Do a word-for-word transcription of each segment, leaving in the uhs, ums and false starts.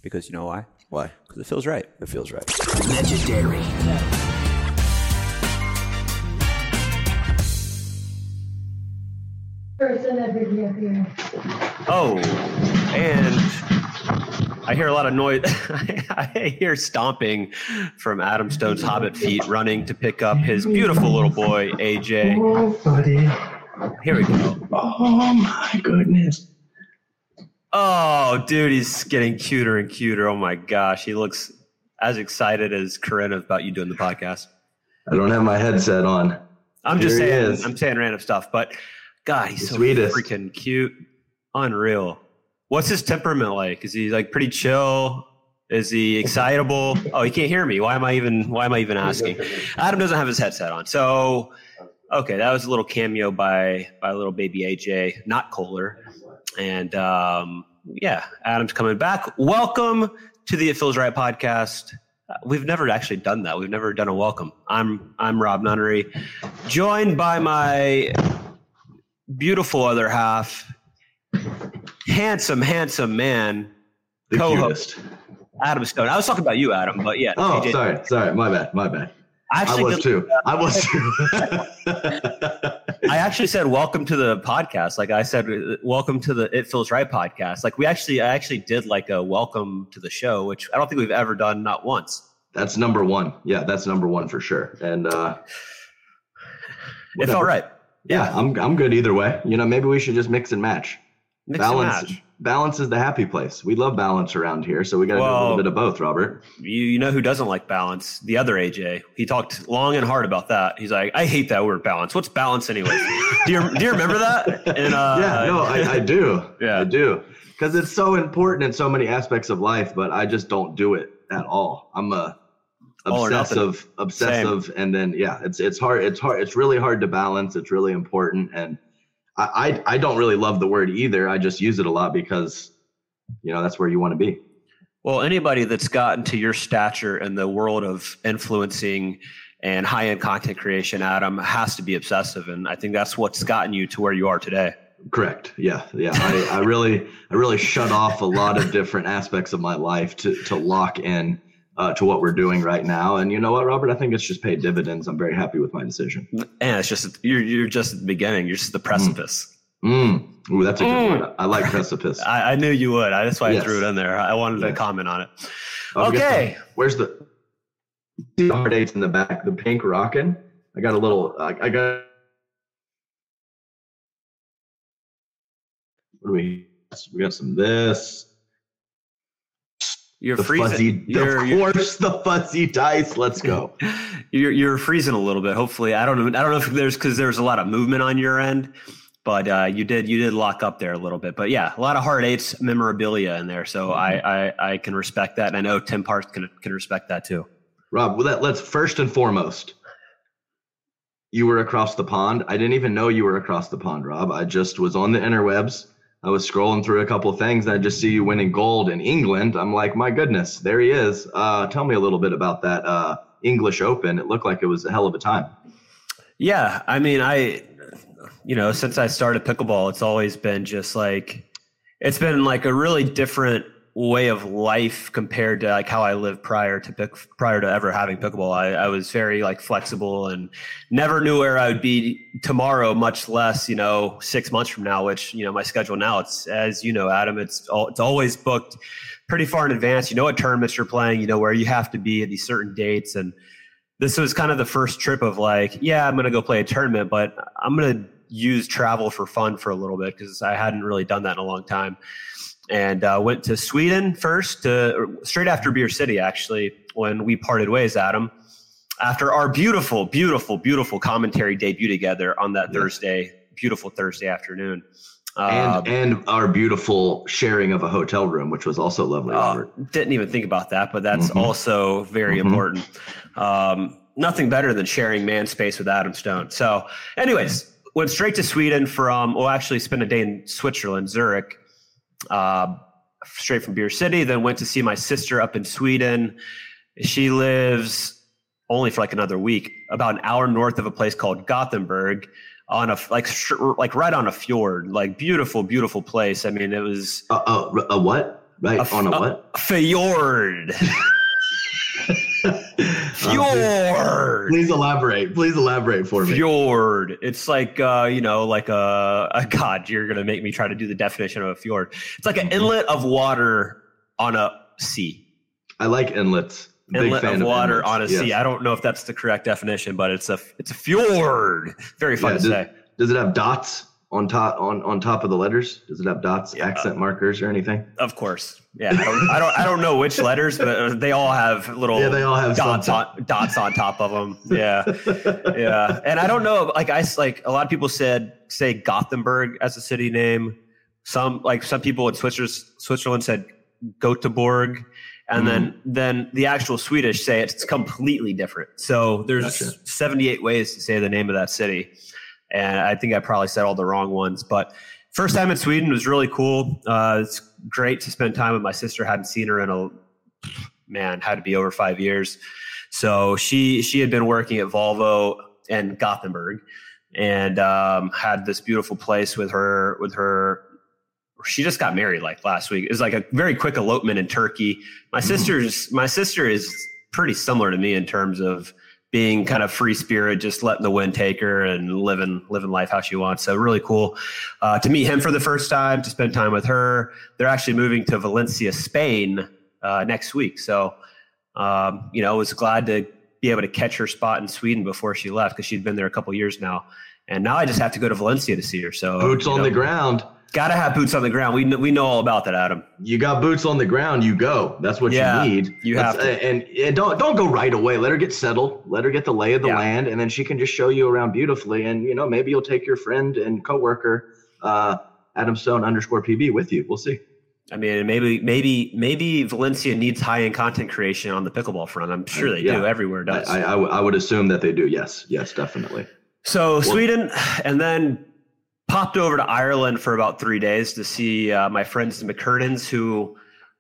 Because you know why? Why? Because it feels right. It feels right. Legendary. Person ever here. Oh, and I hear a lot of noise. I hear stomping from Adam Stone's Hobbit feet running to pick up his beautiful little boy, A J. Oh, buddy. Here we go. Oh, my goodness. Oh, dude, he's getting cuter and cuter. Oh, my gosh. He looks as excited as Corinne about you doing the podcast. I don't have my headset on. I'm just Here he saying, is. I'm saying random stuff, but God, he's The so sweetest. freaking cute. Unreal. What's his temperament like? Is he like pretty chill? Is he excitable? Oh, he can't hear me. Why am I even, why am I even asking? Adam doesn't have his headset on. So, okay, that was a little cameo by, by little baby A J, not Kohler. And um, yeah, Adam's coming back. Welcome to the It Feels Right podcast. Uh, We've never actually done that. We've never done a welcome. I'm I'm Rob Nunnery, joined by my beautiful other half, handsome, handsome man, The co-host cutest. Adam Stone. I was talking about you, Adam, but yeah. Oh, A J. sorry. Sorry. My bad. My bad. I I actually was did- too. I was too. I actually said welcome to the podcast. Like I said, welcome to the It Feels Right podcast. Like we actually, I actually did like a welcome to the show, which I don't think we've ever done, not once. That's number one. Yeah, that's number one for sure. And uh, It felt whatever. right. Yeah, I'm I'm good either way. You know, maybe we should just mix and match. Mix balance and match. balance is the happy place. We love balance around here, so we got to do a Well- little bit of both, Robert. You, you know who doesn't like balance? The other A J. He talked long and hard about that. He's like, I hate that word balance. What's balance anyway? do you do you remember that? And, uh, yeah, no, I, I do. Yeah. I do. Because it's so important in so many aspects of life, but I just don't do it at all. I'm a All or nothing. obsessive, obsessive, and then yeah, it's it's hard. It's hard. It's really hard to balance. It's really important, and I I, I don't really love the word either. I just use it a lot because you know that's where you want to be. Well, anybody that's gotten to your stature in the world of influencing and high-end content creation, Adam, has to be obsessive. And I think that's what's gotten you to where you are today. Correct. Yeah. Yeah. I, I really, I really shut off a lot of different aspects of my life to, to lock in uh, to what we're doing right now. And you know what, Robert, I think it's just paid dividends. I'm very happy with my decision. And it's just, you're, you're just at the beginning. You're just the precipice. Mm. Ooh, that's a good Mm. word. I like precipice. I, I knew you would. I, that's why Yes. I threw it in there. I wanted to Yes. comment on it. I'll get Okay. some- Where's the, see the hard eights in the back, the pink rockin'? I got a little, I, I got, what do we, we got some this. You're The freezing. fuzzy, You're, of you're, course, the fuzzy dice. Let's go. you're, you're freezing a little bit. Hopefully, I don't know. I don't know if there's because there's a lot of movement on your end, but uh, you did you did lock up there a little bit. But yeah, a lot of hard eights memorabilia in there. So I, I I can respect that, and I know Tim Parks can can respect that too. Rob, well, let, let's first and foremost, you were across the pond. I didn't even know you were across the pond, Rob. I just was on the interwebs. I was scrolling through a couple of things, and I just see you winning gold in England. I'm like, my goodness, there he is. Uh, tell me a little bit about that uh, English Open. It looked like it was a hell of a time. Yeah, I mean, I, you know, since I started pickleball, it's always been just like, it's been like a really different way of life compared to like how I lived prior to pick, prior to ever having pickleball. I, I was very like flexible and never knew where I would be tomorrow, much less, you know, six months from now, which, you know, my schedule now, it's, as you know, Adam, it's all, it's always booked pretty far in advance. You know what tournaments you're playing, you know where you have to be at these certain dates. And this was kind of the first trip of like, yeah, I'm going to go play a tournament, but I'm going to use travel for fun for a little bit because I hadn't really done that in a long time. And uh, went to Sweden first, to, straight after Beer City, actually, when we parted ways, Adam, after our beautiful, beautiful, beautiful commentary debut together on that Yes. Thursday, beautiful Thursday afternoon. And Um, and our beautiful sharing of a hotel room, which was also lovely, Uh, Robert. didn't even think about that, but that's Mhm. also very Mhm. important. Um, nothing better than sharing man space with Adam Stone. So anyways, went straight to Sweden from, well, actually spent a day in Switzerland, Zurich, uh, straight from Beer City, then went to see my sister up in Sweden. She lives only for like another week, about an hour north of a place called Gothenburg, on a like sh- like right on a fjord, like beautiful, beautiful place. I mean, it was Uh, uh, a what? Right. A, on a a what? Fjord. Fjord. Please elaborate. Please elaborate for me. Fjord. It's like, uh, you know, like a, a God, you're going to make me try to do the definition of a fjord. It's like an inlet of water on a sea. I like inlets. Inlet Big fan of water inlets. on a Yes. sea. I don't know if that's the correct definition, but it's a it's a fjord. Very fun Yeah, to does, say. Does it have dots on top on, on top of the letters? Does it have dots, Yeah. accent markers, or anything? Of course. Yeah. I don't, I don't I don't know which letters, but they all have little Yeah, they all have dots something. on dots on top of them. Yeah. Yeah. And I don't know, like I like a lot of people said say Gothenburg as a city name. Some like some people in Switzerland Switzerland said Göteborg. And Mm-hmm. then then the actual Swedish say it's completely different. So there's Gotcha. seventy-eight ways to say the name of that city. And I think I probably said all the wrong ones. But first time in Sweden was really cool. Uh, it's great to spend time with my sister. Hadn't seen her in a, man, had to be over five years. So she she had been working at Volvo in Gothenburg and um, had this beautiful place with her with her. She just got married like last week. It was like a very quick elopement in Turkey. My sister's my sister is pretty similar to me in terms of being kind of free spirit, just letting the wind take her and living living life how she wants. So really cool uh, to meet him for the first time, to spend time with her. They're actually moving to Valencia, Spain uh, next week. So um, you know, I was glad to be able to catch her spot in Sweden before she left because she'd been there a couple years now. And now I just have to go to Valencia to see her. So Boots you on know, the ground. Got to have boots on the ground. We know, we know all about that, Adam. You got boots on the ground. You go. That's what Yeah, you need. you That's- have to. And, and don't don't go right away. Let her get settled. Let her get the lay of the Yeah. land, and then she can just show you around beautifully. And you know, maybe you'll take your friend and coworker, uh, Adam Stone underscore P B, with you. We'll see. I mean, maybe maybe maybe Valencia needs high-end content creation on the pickleball front. I'm sure they Yeah. do. Everywhere does. I, I, I w- I would assume that they do. Yes. Yes, definitely. So Sweden, and then popped over to Ireland for about three days to see uh, my friends the McCurdens, who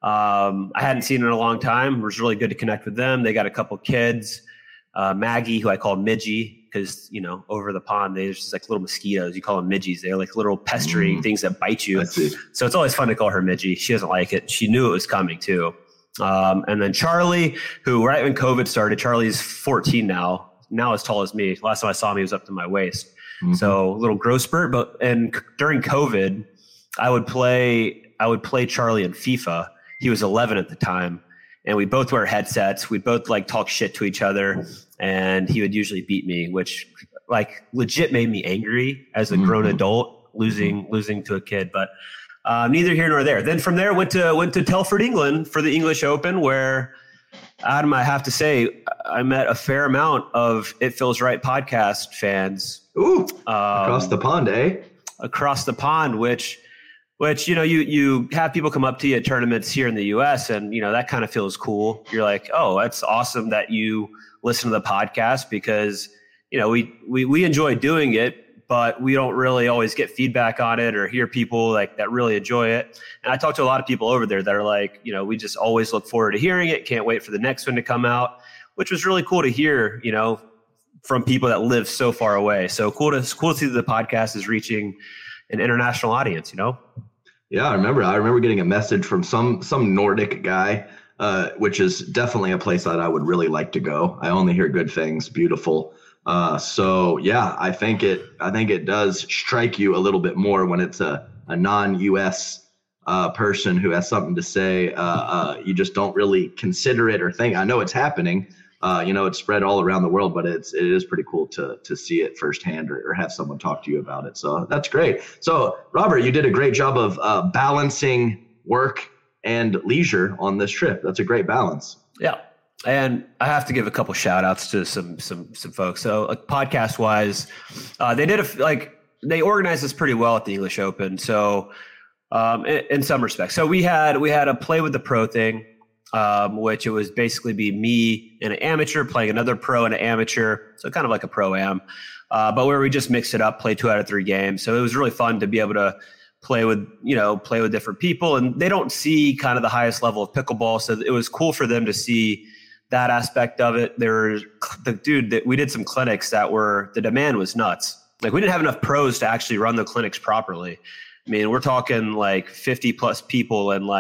um, I hadn't seen in a long time. It was really good to connect with them. They got a couple kids. Uh, Maggie, who I call Midgie, because you know over the pond there's just like little mosquitoes. You call them midgies. They're like little pestering Mm. things that bite you. I see. So it's always fun to call her Midgie. She doesn't like it. She knew it was coming too. Um, and then Charlie, who right when COVID started, Charlie's fourteen now, now as tall as me. Last time I saw him, he was up to my waist. Mhm. So a little growth spurt. But and c- during COVID, I would play. I would play Charlie in FIFA. He was eleven at the time, and we both wear headsets. We both like talk shit to each other, and he would usually beat me, which like legit made me angry as a grown Mhm. adult losing losing to a kid. But uh, neither here nor there. Then from there went to went to Telford, England for the English Open, where Adam, I have to say, I met a fair amount of It Feels Right podcast fans Ooh, um, across the pond, eh? across the pond, which, which, you know, you, you have people come up to you at tournaments here in the U S and, you know, that kind of feels cool. You're like, oh, that's awesome that you listen to the podcast because, you know, we, we, we enjoy doing it, but we don't really always get feedback on it or hear people like that really enjoy it. And I talk to a lot of people over there that are like, you know, we just always look forward to hearing it. Can't wait for the next one to come out, which was really cool to hear, you know, from people that live so far away. So cool to, it's cool to see that the podcast is reaching an international audience, you know? Yeah, I remember. I remember getting a message from some some Nordic guy, uh, which is definitely a place that I would really like to go. I only hear good things. Beautiful. Uh, so yeah, I think it. I think it does strike you a little bit more when it's a a non-U S uh, person who has something to say. Uh, uh, you just don't really consider it or think. I know it's happening. Uh, you know, it's spread all around the world, but it's it is pretty cool to to see it firsthand or, or have someone talk to you about it. So that's great. So Robert, you did a great job of uh, balancing work and leisure on this trip. That's a great balance. Yeah. And I have to give a couple shout outs to some, some, some folks. So like podcast wise, uh, they did a, like, they organized this pretty well at the English Open. So, um, in, in some respects, so we had, we had a play with the pro thing, um, which it was basically be me and an amateur playing another pro and an amateur. So kind of like a pro am, uh, but where we just mixed it up, play two out of three games. So it was really fun to be able to play with, you know, play with different people, and they don't see kind of the highest level of pickleball. So it was cool for them to see that aspect of it. There, the dude that we did some clinics that were, the demand was nuts. Like we didn't have enough pros to actually run the clinics properly. I mean, we're talking like fifty plus people and like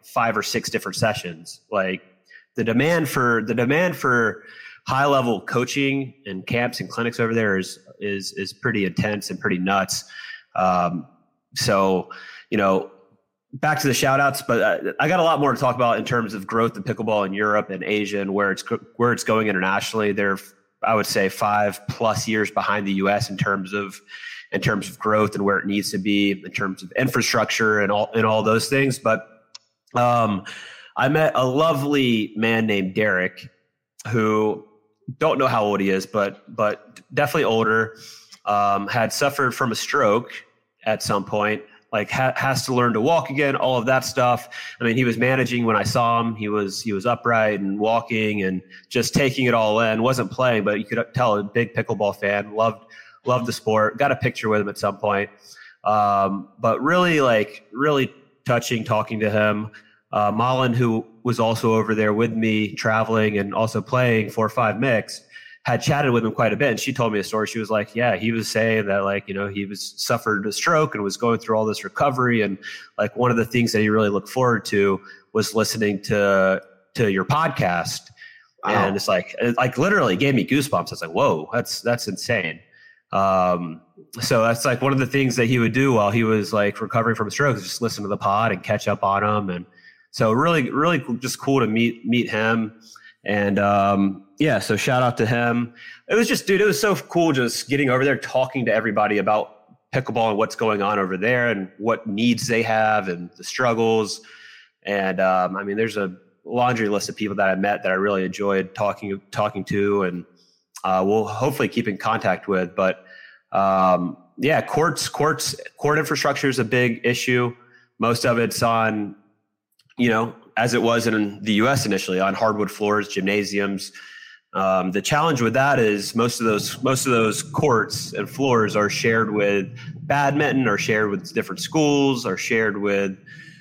five or six different sessions. Like the demand for the demand for high level coaching and camps and clinics over there is is is pretty intense and pretty nuts. Um, so, you know, back to the shout outs, but I, I got a lot more to talk about in terms of growth in pickleball in Europe and Asia and where it's where it's going internationally. They're, I would say, five plus years behind the U S in terms of in terms of growth and where it needs to be in terms of infrastructure and all and all those things. But um, I met a lovely man named Derek, who don't know how old he is, but but definitely older. Um, had suffered from a stroke at some point. Like ha- has to learn to walk again, all of that stuff. I mean, he was managing when I saw him. He was he was upright and walking and just taking it all in. Wasn't playing, but you could tell a big pickleball fan. Loved loved the sport. Got a picture with him at some point. Um, but really, like really touching talking to him. Uh, Malin, who was also over there with me traveling and also playing four or five mix, had chatted with him quite a bit. And she told me a story. She was like, yeah, he was saying that, like, you know, he was suffered a stroke and was going through all this recovery. And like one of the things that he really looked forward to was listening to, to your podcast. Wow. And it's like, it like literally gave me goosebumps. I was like, whoa, that's, that's insane. Um, so that's like one of the things that he would do while he was like recovering from a stroke is just listen to the pod and catch up on him. And so really, really just cool to meet, meet him. And, um, yeah, so shout out to him. It was just, dude, it was so cool just getting over there, talking to everybody about pickleball and what's going on over there and what needs they have and the struggles. And, um, I mean, there's a laundry list of people that I met that I really enjoyed talking, talking to, and, uh, we'll hopefully keep in contact with, but, um, yeah, courts, courts, court infrastructure is a big issue. Most of it's on, you know, as it was in the U S initially, on hardwood floors, gymnasiums. Um, the challenge with that is most of those most of those courts and floors are shared with badminton, or shared with different schools, or shared with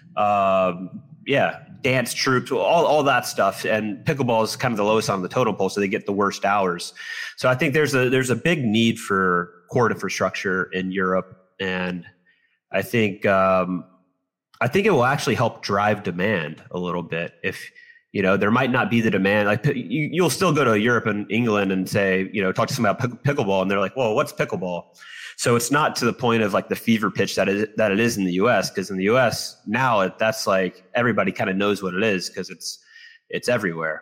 um, yeah dance troupes, all all that stuff. And pickleball is kind of the lowest on the totem pole, so they get the worst hours. So I think there's a there's a big need for court infrastructure in Europe, and I think um, I think it will actually help drive demand a little bit. If you know, there might not be the demand. Like you, you'll still go to Europe and England and say, you know, talk to someone about pickleball, and they're like, "Well, what's pickleball?" So it's not to the point of like the fever pitch that it, that it is in the U S, because in the U S now it, that's like everybody kind of knows what it is because it's it's everywhere.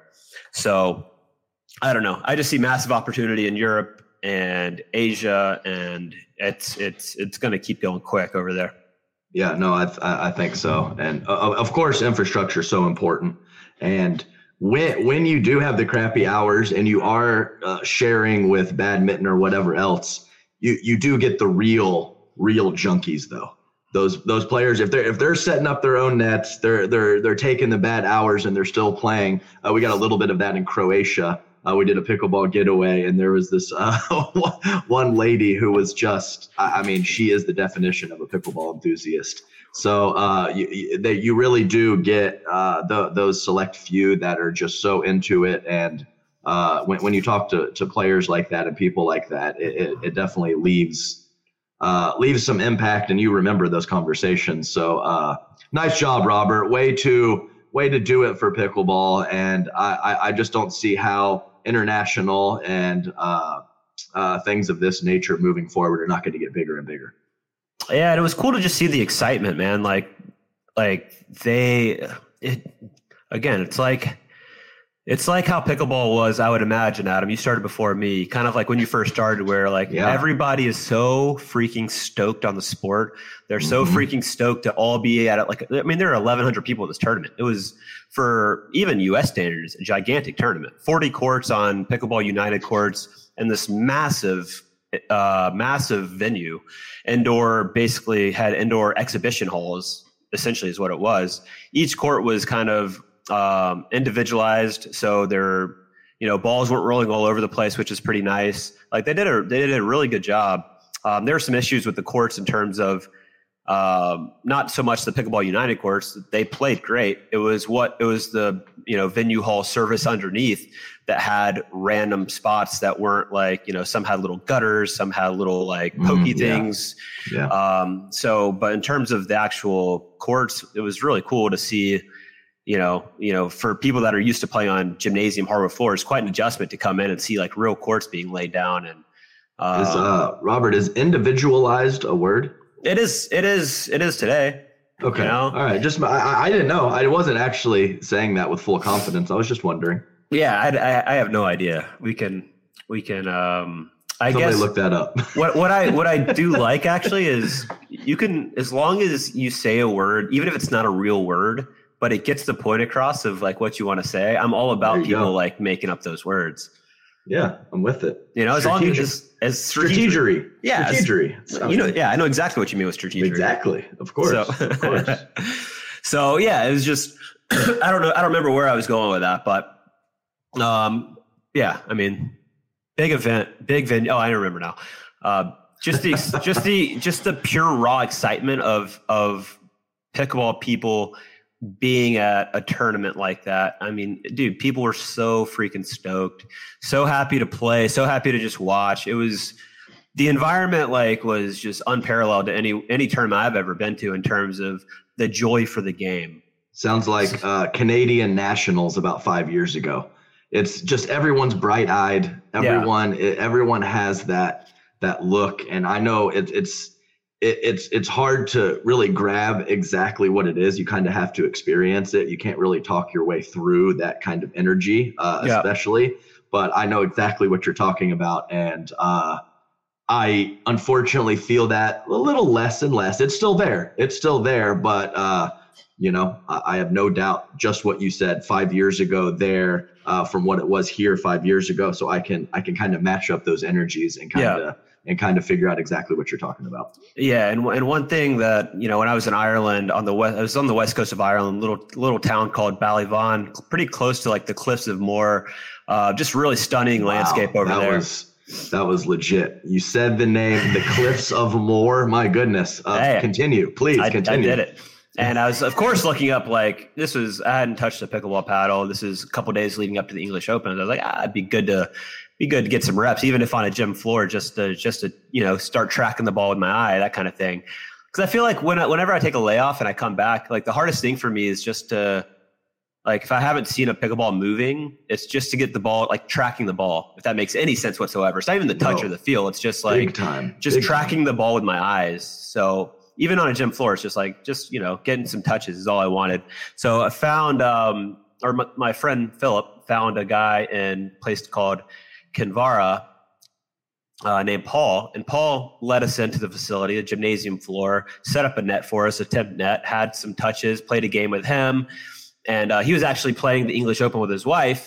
So I don't know. I just see massive opportunity in Europe and Asia, and it's it's it's going to keep going quick over there. Yeah, no, I I think so, and uh, of course, infrastructure is so important. And when when you do have the crappy hours and you are uh, sharing with badminton or whatever else, you you do get the real real junkies though. Those those players, if they're if they're setting up their own nets, they're they're they're taking the bad hours and they're still playing. Uh, we got a little bit of that in Croatia. Uh, we did a pickleball getaway, and there was this uh, one lady who was just, I mean, she is the definition of a pickleball enthusiast. So uh, you, you, they, you really do get uh, the, those select few that are just so into it. And uh, when, when you talk to, to players like that and people like that, it, it, it definitely leaves uh, leaves some impact, and you remember those conversations. So uh, nice job, Robert. Way to way to do it for pickleball. And I, I, I just don't see how international and uh, uh, things of this nature moving forward are not going to get bigger and bigger. Yeah, and it was cool to just see the excitement, man. Like, like they, it, again, it's like, it's like how pickleball was, I would imagine, Adam. You started before me, kind of like when you first started, where like yeah. everybody is so freaking stoked on the sport. They're so mm-hmm. freaking stoked to all be at it. Like, I mean, there are eleven hundred people at this tournament. It was, for even U S standards, a gigantic tournament. forty courts on Pickleball United courts, and this massive, uh, massive venue. Indoor, basically had indoor exhibition halls, essentially is what it was. Each court was kind of um, individualized. So there, you know, balls weren't rolling all over the place, which is pretty nice. Like they did a, they did a really good job. Um, there were some issues with the courts in terms of, um, not so much the Pickleball United courts. They played great. It was what, it was the, you know, venue hall service underneath that had random spots that weren't like, you know, some had little gutters, some had little like pokey mm, things. Yeah. Yeah. Um, so, but in terms of the actual courts, it was really cool to see you know, you know, for people that are used to playing on gymnasium hardwood floors, quite an adjustment to come in and see like real courts being laid down. And um, is, uh, Robert, is individualized a word? It is. It is. It is today. Okay. You know? All right. Just I, I didn't know. I wasn't actually saying that with full confidence. I was just wondering. Yeah, I, I, I have no idea. We can. We can. Um, I Somebody guess look that up. what what I what I do like actually is you can, as long as you say a word, even if it's not a real word, but it gets the point across of like what you want to say. I'm all about people go. like making up those words. Yeah, I'm with it. You know, as long as as, as strategery. Yeah, strategery. You know, yeah, I know exactly what you mean with strategery. Exactly. Of course. So, of course. So yeah, it was just I don't know. I don't remember where I was going with that, but um, yeah, I mean. Big event, big venue. Oh, I remember now. Uh, just the, just the, just the pure raw excitement of of pickleball people being at a tournament like that. I mean, dude, people were so freaking stoked, so happy to play, so happy to just watch. It was the environment like was just unparalleled to any any tournament I've ever been to in terms of the joy for the game. Sounds like uh, Canadian Nationals about five years ago. It's just everyone's bright-eyed. Everyone, yeah. it, everyone has that that look, and I know it, it's it, it's it's hard to really grab exactly what it is. You kind of have to experience it. You can't really talk your way through that kind of energy, uh, yeah. especially. But I know exactly what you're talking about, and uh, I unfortunately feel that a little less and less. It's still there. It's still there, but. Uh, You know, I have no doubt just what you said five years ago there uh, from what it was here five years ago. So I can I can kind of match up those energies and kind of yeah. and kind of figure out exactly what you're talking about. Yeah, and and one thing that you know when I was in Ireland on the west, I was on the west coast of Ireland, little little town called Ballyvaughan, pretty close to like the cliffs of Moher. Uh, just really stunning wow, landscape over that there. Was, that was legit. You said the name, the cliffs of Moher. My goodness. Uh, hey, continue, please I, continue. I did it. And I was, of course, looking up like this was. I hadn't touched a pickleball paddle. This is a couple of days leading up to the English Open. I was like, ah, it'd be good to be good to get some reps, even if on a gym floor, just to just to you know start tracking the ball with my eye, that kind of thing. Because I feel like when I, whenever I take a layoff and I come back, like the hardest thing for me is just to like if I haven't seen a pickleball moving, it's just to get the ball like tracking the ball. If that makes any sense whatsoever, it's not even the touch no. or the feel. It's just like Big time. just Big tracking time. the ball with my eyes. So. Even on a gym floor, it's just like, just, you know, getting some touches is all I wanted. So I found, um, or my, my friend Philip found a guy in a place called Kinvara uh, named Paul. And Paul led us into the facility, the gymnasium floor, set up a net for us, a temp net, had some touches, played a game with him. And uh, he was actually playing the English Open with his wife.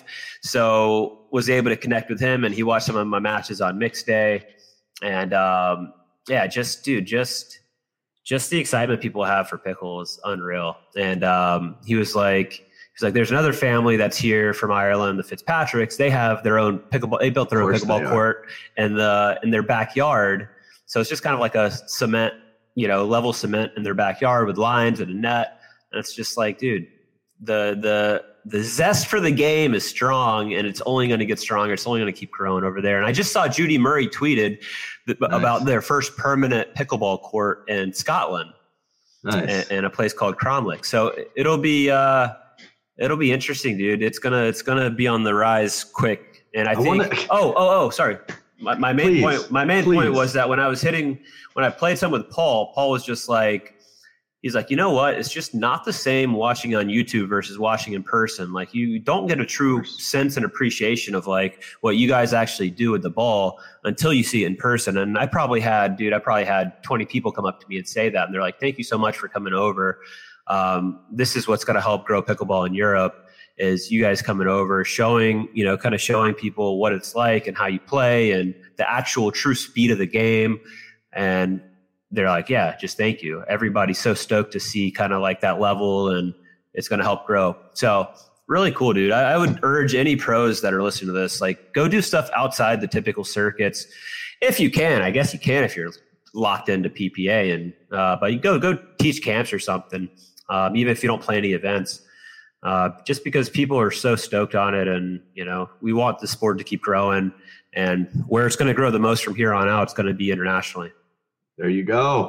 So was able to connect with him. And he watched some of my matches on mixed day. And um, yeah, just, dude, just... Just the excitement people have for pickle is unreal. And um, he was like, he was like, there's another family that's here from Ireland, the Fitzpatricks. They have their own pickleball. They built their own pickleball court in the in their backyard. So it's just kind of like a cement, you know, level cement in their backyard with lines and a net. And it's just like, dude, the the the zest for the game is strong, and it's only going to get stronger. It's only going to keep growing over there. And I just saw Judy Murray tweeted th- nice. about their first permanent pickleball court in Scotland, nice. in, in a place called Cromlech. So it'll be uh, it'll be interesting, dude. It's gonna it's gonna be on the rise quick. And I, I think wanna... oh oh oh sorry. My, my main please, point my main please. point was that when I was hitting when I played some with Paul, Paul was just like. He's like, you know what? It's just not the same watching on YouTube versus watching in person. Like you don't get a true sense and appreciation of like what you guys actually do with the ball until you see it in person. And I probably had, dude, I probably had twenty people come up to me and say that. And they're like, thank you so much for coming over. Um, this is what's going to help grow pickleball in Europe is you guys coming over, showing, you know, kind of showing people what it's like and how you play and the actual true speed of the game. And they're like, yeah, just thank you. Everybody's so stoked to see kind of like that level and it's going to help grow. So really cool, dude. I, I would urge any pros that are listening to this, like go do stuff outside the typical circuits. If you can, I guess you can, if you're locked into P P A and, uh, but you go, go teach camps or something. Um, even if you don't play any events, uh, just because people are so stoked on it. And, you know, we want the sport to keep growing, and where it's going to grow the most from here on out, it's going to be internationally. There you go.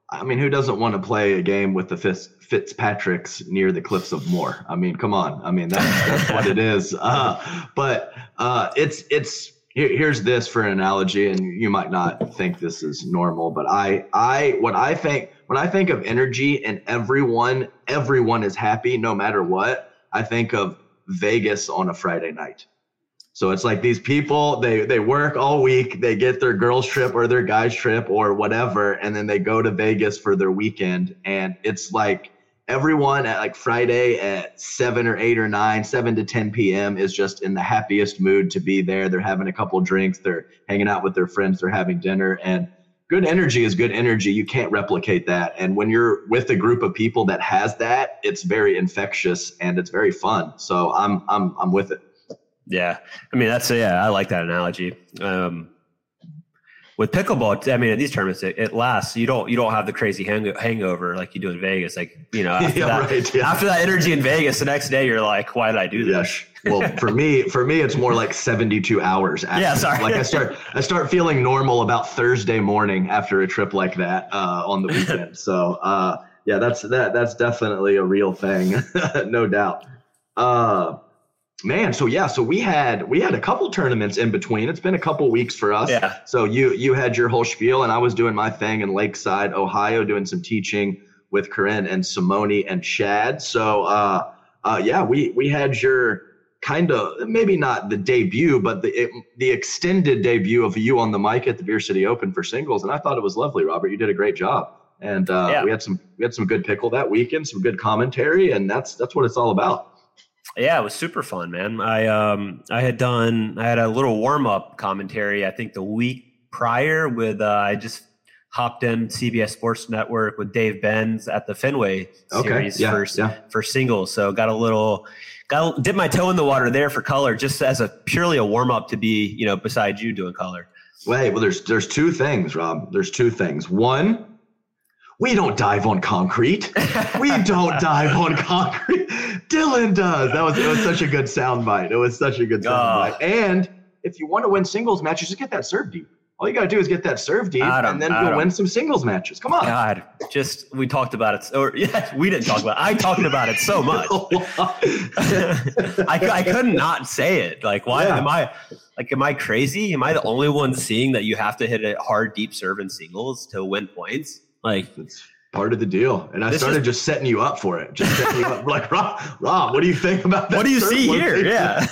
I mean, who doesn't want to play a game with the Fitz, Fitzpatricks near the cliffs of Moher? I mean, come on. I mean, that's, that's what it is. Uh, but uh, it's it's here, here's this for an analogy, and you might not think this is normal, but I I what I think when I think of energy and everyone everyone is happy no matter what, I think of Vegas on a Friday night. So it's like these people, they they work all week, they get their girls trip or their guys trip or whatever, and then they go to Vegas for their weekend. And it's like everyone at like Friday at seven or eight or nine, seven to ten p.m. is just in the happiest mood to be there. They're having a couple drinks, they're hanging out with their friends, they're having dinner. And good energy is good energy. You can't replicate that. And when you're with a group of people that has that, it's very infectious and it's very fun. So I'm I'm I'm with it. Yeah. I mean, that's, yeah, I like that analogy. Um, with pickleball, I mean, at these tournaments, it, it lasts. You don't, you don't have the crazy hang, hangover like you do in Vegas. Like, you know, after, yeah, that, right, yeah. after that energy in Vegas, the next day you're like, why did I do this? Yes. Well, for me, for me, it's more like seventy-two hours. After. Yeah. Sorry. Like I start, I start feeling normal about Thursday morning after a trip like that uh, on the weekend. So uh, yeah, that's, that, that's definitely a real thing. No doubt. Uh, Man, so yeah, so we had we had a couple tournaments in between. It's been a couple weeks for us. Yeah. So you you had your whole spiel, and I was doing my thing in Lakeside, Ohio, doing some teaching with Corinne and Simone and Chad. So uh, uh, yeah, we we had your kind of maybe not the debut, but the it, the extended debut of you on the mic at the Beer City Open for singles, and I thought it was lovely, Robert. You did a great job, and uh, yeah. we had some we had some good pickle that weekend, some good commentary, and that's that's what it's all about. Yeah, it was super fun, man. I um I had done I had a little warm up commentary I think the week prior with uh, I just hopped in C B S Sports Network with Dave Benz at the Fenway series okay. yeah, for yeah. for singles. So got a little got dip my toe in the water there for color, just as a purely a warm up to be, you know, beside you doing color. Wait, well, there's there's two things, Rob. There's two things. One, we don't dive on concrete. We don't dive on concrete. Dylan does. That was it was such a good soundbite. It was such a good soundbite. Oh. And if you want to win singles matches, just get that serve deep. All you got to do is get that serve deep, and then you'll win some singles matches. Come on. God, just we talked about it. Or yeah, we didn't talk about it. I talked about it so much. I, I couldn't not say it. Like, why yeah. am I like, am I crazy? Am I the only one seeing that you have to hit a hard, deep serve in singles to win points? Like, it's part of the deal. And I started is, just setting you up for it. Just setting you up. Like, Rob, Rob, what do you think about that? What do you see here? Yeah.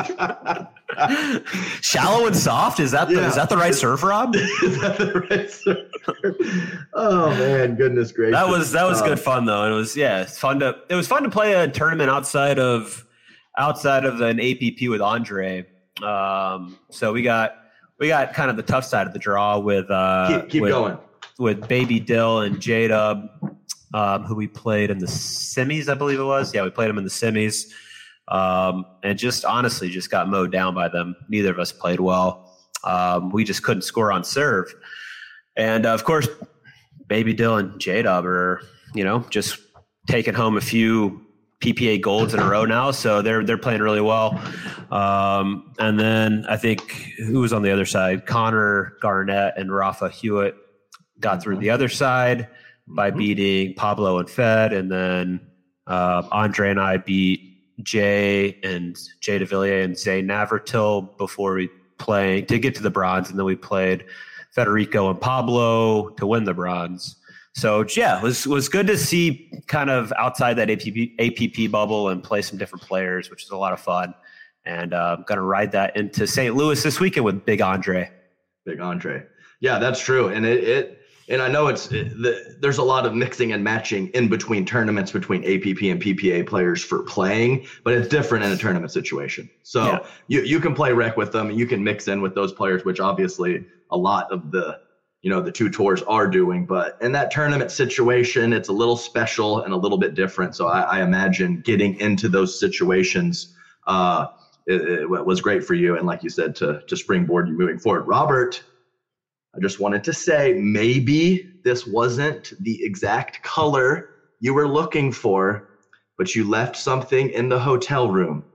Shallow and soft. Is that the, yeah. is that the right surf, Rob? Is that the right surf? Oh man, goodness gracious. That was that was um, good fun though. And it was yeah, it's fun to it was fun to play a tournament outside of outside of an A P P with Andre. Um, so we got we got kind of the tough side of the draw with uh keep, keep with, going. with Baby Dill and J-Dub, um, who we played in the semis, I believe it was. Yeah, we played them in the semis. Um, and just honestly just got mowed down by them. Neither of us played well. Um, we just couldn't score on serve. And, uh, of course, Baby Dill and J-Dub are, you know, just taking home a few P P A golds in a row now. So they're they're playing really well. Um, and then I think who was on the other side? Connor Garnett and Rafa Hewitt got through the other side by beating Pablo and Fed, and then uh, Andre and I beat Jay and Jay DeVilliers and Zay Navratil before we played to get to the bronze, and then we played Federico and Pablo to win the bronze. So yeah, it was was good to see kind of outside that A P P, A P P bubble and play some different players, which is a lot of fun. And uh, I'm going to ride that into Saint Louis this weekend with Big Andre. Big Andre. Yeah, that's true. And it, it and I know it's it, the, there's a lot of mixing and matching in between tournaments between A P P and P P A players for playing, but it's different in a tournament situation. So yeah. you you can play rec with them, you can mix in with those players, which obviously a lot of the you know the two tours are doing. But in that tournament situation, it's a little special and a little bit different. So I, I imagine getting into those situations uh, it, it was great for you, and like you said, to to springboard you moving forward. Robert, I just wanted to say maybe this wasn't the exact color you were looking for, but you left something in the hotel room.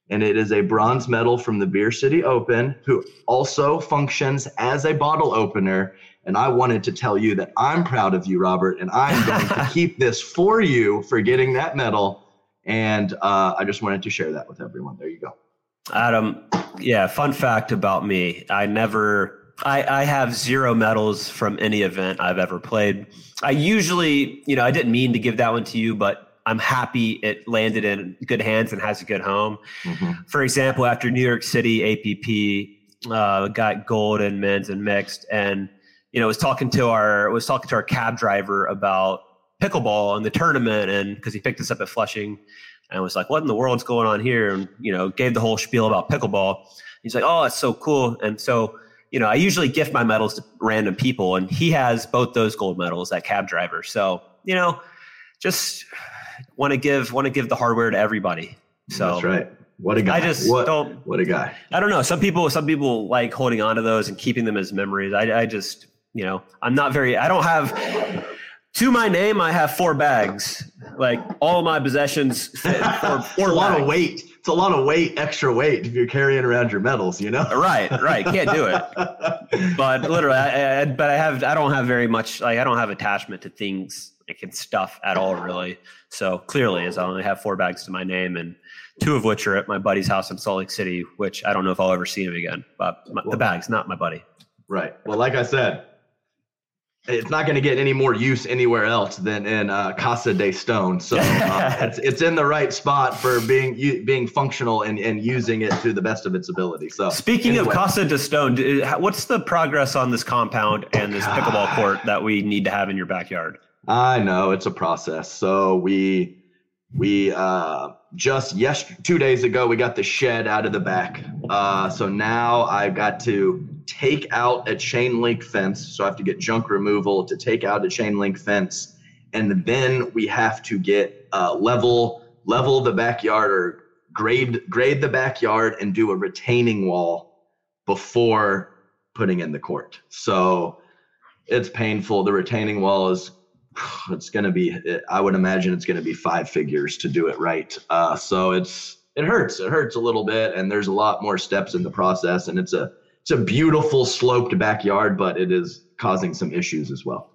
and it is a bronze medal from the Beer City Open, who also functions as a bottle opener. And I wanted to tell you that I'm proud of you, Robert, and I'm going to keep this for you for getting that medal. And uh, I just wanted to share that with everyone. There you go. Adam, yeah, fun fact about me. I never... I, I have zero medals from any event I've ever played. I usually, you know, I didn't mean to give that one to you, but I'm happy it landed in good hands and has a good home. Mm-hmm. For example, after New York City A P P uh, got gold in men's and mixed, and you know, was talking to our was talking to our cab driver about pickleball and the tournament, and because he picked us up at Flushing, and was like, "What in the world's going on here?" And you know, gave the whole spiel about pickleball. He's like, "Oh, it's so cool," and so. You know, I usually gift my medals to random people, and he has both those gold medals, that cab driver. So, you know, just want to give want to give the hardware to everybody. So that's right. What a guy! I just what, don't. What a guy! I don't know. Some people, some people like holding on to those and keeping them as memories. I, I just, you know, I'm not very. I don't have. To my name, I have four bags. Like all of my possessions fit four, four a lot bags. of weight. It's a lot of weight, extra weight if you're carrying around your medals, you know? Right, right. Can't do it. But literally, I, I, but I have, I don't have very much, like I don't have attachment to things like and stuff at all, really. So clearly, as I only have four bags to my name, and two of which are at my buddy's house in Salt Lake City, which I don't know if I'll ever see him again. But my, the bags, not my buddy. Right. Well, like I said, it's not going to get any more use anywhere else than in uh, Casa de Stone. So uh, it's it's in the right spot for being u- being functional and, and using it to the best of its ability. So speaking anyway. of Casa de Stone, what's the progress on this compound and this God. pickleball court that we need to have in your backyard? I know it's a process. So we we uh, just yes two days ago we got the shed out of the back. Uh, so now I've got to take out a chain link fence. So I have to get junk removal to take out a chain link fence. And then we have to get uh, level, level the backyard or grade, grade the backyard and do a retaining wall before putting in the court. So it's painful. The retaining wall is, it's going to be, I would imagine it's going to be five figures to do it right. Uh, so it's, it hurts. It hurts a little bit. And there's a lot more steps in the process. And it's a, It's a beautiful sloped backyard, but it is causing some issues as well.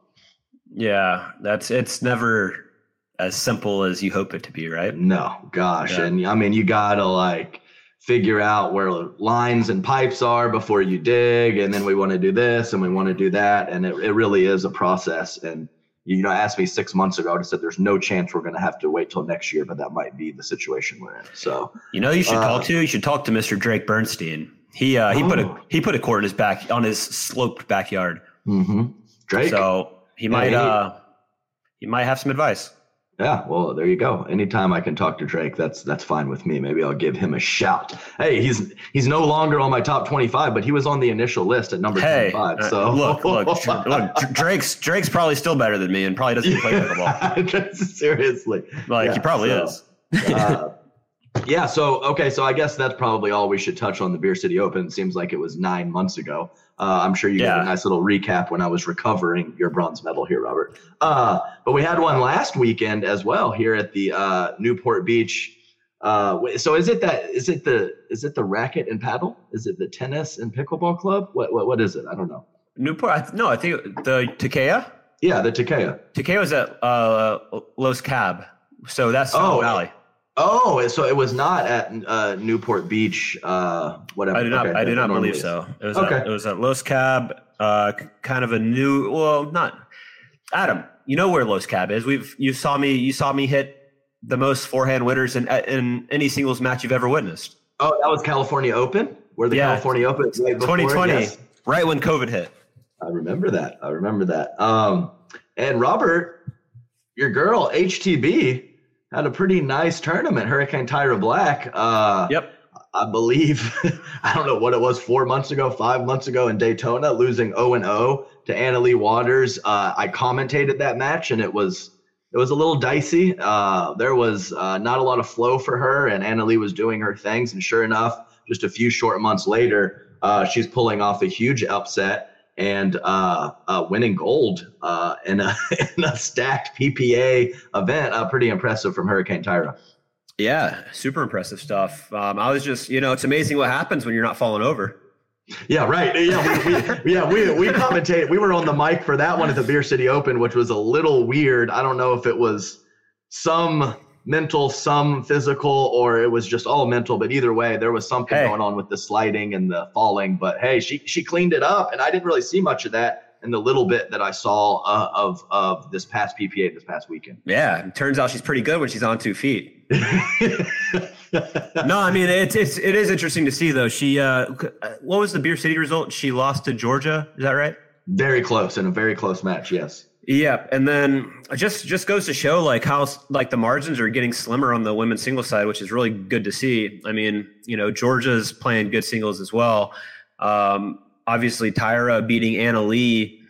Yeah, that's it's never as simple as you hope it to be, right? No, gosh. Yeah. And I mean, you got to like figure out where lines and pipes are before you dig. And then we want to do this and we want to do that. And it, it really is a process. And, you know, asked me six months ago, I said, there's no chance we're going to have to wait till next year, but that might be the situation we're in. So, you know, you should uh, talk to, you should talk to Mister Drake Bernstein. He uh, he oh. put a he put a court in his back on his sloped backyard. Mm-hmm. Drake. So he might yeah, he, uh he might have some advice. Yeah, well, there you go. Anytime I can talk to Drake, that's that's fine with me. Maybe I'll give him a shout. Hey, he's he's no longer on my top twenty-five, but he was on the initial list at number hey, twenty-five. So uh, look, look, look, Drake's Drake's probably still better than me, and probably doesn't play pickleball. Seriously, like yeah, he probably so, is. uh, Yeah. So, okay. So I guess that's probably all we should touch on the Beer City Open. It seems like it was nine months ago. Uh, I'm sure you yeah. got a nice little recap when I was recovering your bronze medal here, Robert. Uh, but we had one last weekend as well here at the uh, Newport Beach. Uh, so is it that, is it the, is it the racket and paddle? Is it the tennis and pickleball club? What, what, what is it? I don't know. Newport. No, I think the Takea. Yeah. The Takea. Takea was at uh, Los Cab. So that's oh, Valley. Oh, so it was not at uh, Newport Beach, uh, whatever. I did not. Okay, I did not believe so. It was. Okay. At, it was at Los Cab, uh, kind of a new. Well, not Adam. You know where Los Cab is. We've. You saw me. You saw me hit the most forehand winners in in any singles match you've ever witnessed. Oh, that was California Open. Where the yeah. California Open right before, twenty twenty, yes. right when COVID hit. I remember that. I remember that. Um, and Robert, your girl H T B. Had a pretty nice tournament, Hurricane Tyra Black. Uh, yep. I believe, I don't know what it was, four months ago, five months ago in Daytona, losing oh and oh to Anna Leigh Waters. Uh, I commentated that match, and it was it was a little dicey. Uh, there was uh, not a lot of flow for her, and Anna Leigh was doing her things. And sure enough, just a few short months later, uh, she's pulling off a huge upset and uh, uh, winning gold uh, in, a, in a stacked P P A event. Uh, pretty impressive from Hurricane Tyra. Yeah, super impressive stuff. Um, I was just, you know, it's amazing what happens when you're not falling over. Yeah, right. Yeah, we, we, yeah, we we commentated. We were on the mic for that one at the Beer City Open, which was a little weird. I don't know if it was some mental, some physical, or it was just all mental. But either way, there was something hey. going on with the sliding and the falling. But hey, she she cleaned it up, and I didn't really see much of that in the little bit that I saw uh, of of this past P P A this past weekend. Yeah, it turns out she's pretty good when she's on two feet. No, I mean it's it's it is interesting to see though. She uh, what was the Beer City result? She lost to Georgia. Is that right? Very close in a very close match. Yes. Yeah, and then just just goes to show like how like the margins are getting slimmer on the women's singles side, which is really good to see. I mean, you know, Georgia's playing good singles as well. Um, obviously, Tyra beating Anna Lee,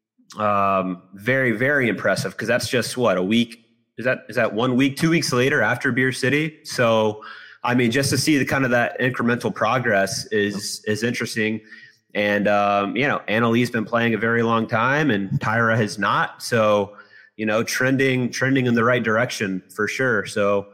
um, very very impressive because that's just what a week. Is that is that one week, two weeks later after Beer City? So, I mean, just to see the kind of that incremental progress is is interesting. And um, you know, Anna Lee's been playing a very long time, and Tyra has not. So, you know, trending trending in the right direction for sure. So,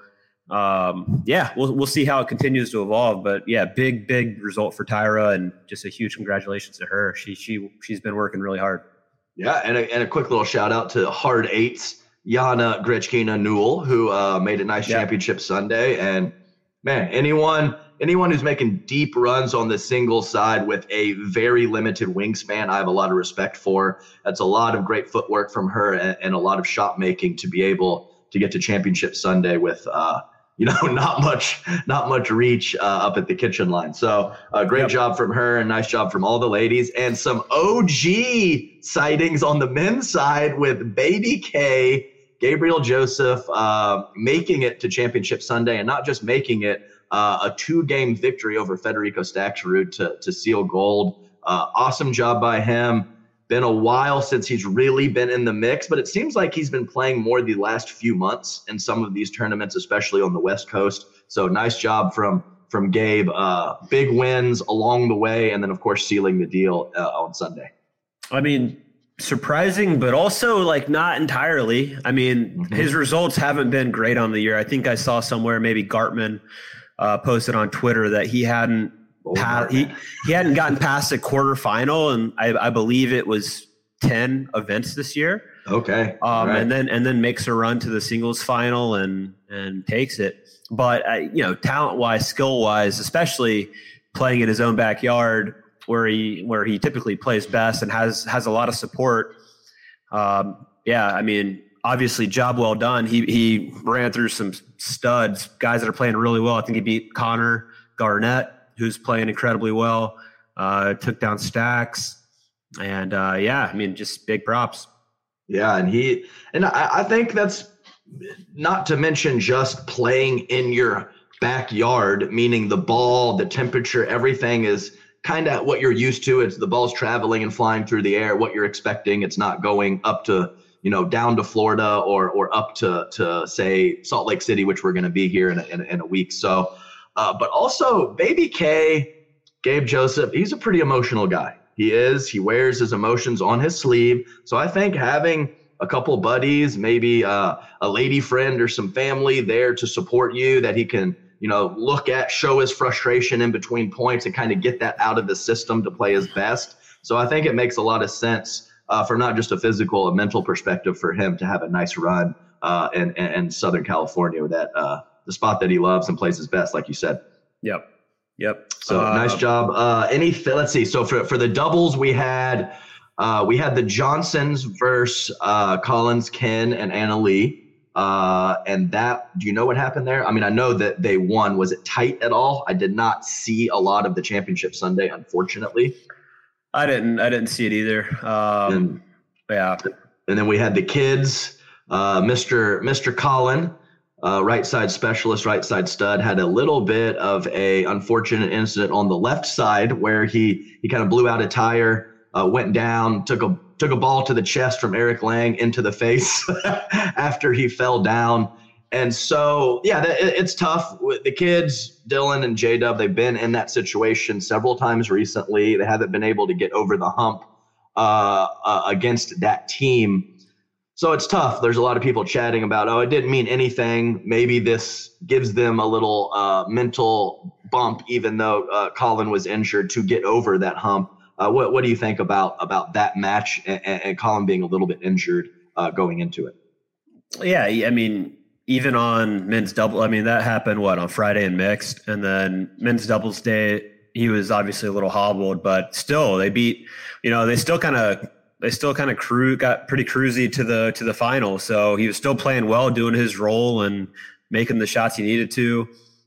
um, yeah, we'll we'll see how it continues to evolve. But yeah, big big result for Tyra, and just a huge congratulations to her. She she she's been working really hard. Yeah, and a, and a quick little shout out to Hard Eights. Yana Grechkina Newell, who uh, made a nice yeah. championship Sunday. And man, anyone anyone who's making deep runs on the single side with a very limited wingspan, I have a lot of respect for. That's a lot of great footwork from her and, and a lot of shot making to be able to get to championship Sunday with uh, you know not much not much reach uh, up at the kitchen line. So a uh, great yep. job from her and nice job from all the ladies, and some O G sightings on the men's side with Baby K. Gabriel Joseph uh, making it to Championship Sunday, and not just making it, uh, a two-game victory over Federico Staksrud to, to seal gold. Uh, awesome job by him. Been a while since he's really been in the mix, but it seems like he's been playing more the last few months in some of these tournaments, especially on the West Coast. So nice job from from Gabe. Uh, big wins along the way, and then, of course, sealing the deal uh, on Sunday. I mean, surprising, but also like not entirely. I mean, mm-hmm. his results haven't been great on the year. I think I saw somewhere maybe Gartman uh, posted on Twitter that he hadn't oh, pa- he he hadn't gotten past a quarterfinal, and I, I believe it was ten events this year. Okay, um, right. and then and then makes a run to the singles final and and takes it. But uh, you know, talent wise, skill wise, especially playing in his own backyard, where he where he typically plays best and has has a lot of support. Um, yeah, I mean, obviously, job well done. He he ran through some studs, guys that are playing really well. I think he beat Connor Garnett, who's playing incredibly well. Uh, took down Stacks, and uh, yeah, I mean, just big props. Yeah, and he and I, I think that's not to mention just playing in your backyard, meaning the ball, the temperature, everything is kind of what you're used to. It's the ball's traveling and flying through the air, what you're expecting. It's not going up to, you know, down to Florida or or up to, to say, Salt Lake City, which we're going to be here in a, in, a, in a week. So, uh, but also Baby K, Gabe Joseph, he's a pretty emotional guy. He is. He wears his emotions on his sleeve. So I think having a couple buddies, maybe uh, a lady friend or some family there to support you that he can, you know, look at, show his frustration in between points and kind of get that out of the system to play his best. So I think it makes a lot of sense uh, from not just a physical, a mental perspective for him to have a nice run uh, in, in Southern California, that uh, the spot that he loves and plays his best, like you said. Yep. Yep. So uh, nice job. Uh, any, let's see. So for, for the doubles, we had, uh, we had the Johnsons versus uh, Collins, Ken, and Anna Lee. Uh, and that, do you know what happened there? I mean, I know that they won. Was it tight at all? I did not see a lot of the championship Sunday, unfortunately. I didn't, I didn't see it either. Um, and, yeah. And then we had the kids, uh, Mister Mister Collin, uh, right side specialist, right side stud, had a little bit of a unfortunate incident on the left side where he, he kind of blew out a tire, uh, went down, took a, took a ball to the chest from Eric Lang into the face after he fell down. And so, yeah, it's tough. The kids, Dylan and J-Dub, they've been in that situation several times recently. They haven't been able to get over the hump uh, uh, against that team. So it's tough. There's a lot of people chatting about, oh, it didn't mean anything. Maybe this gives them a little uh, mental bump, even though uh, Colin was injured, to get over that hump. Uh, what what do you think about about that match and, and Colin being a little bit injured uh, going into it? Yeah, I mean, even on men's double, I mean, that happened, what, on Friday in mixed, and then men's doubles day, he was obviously a little hobbled, but still they beat, you know, they still kind of, they still kind of cru- got pretty cruisy to the, to the final. So he was still playing well, doing his role and making the shots he needed to.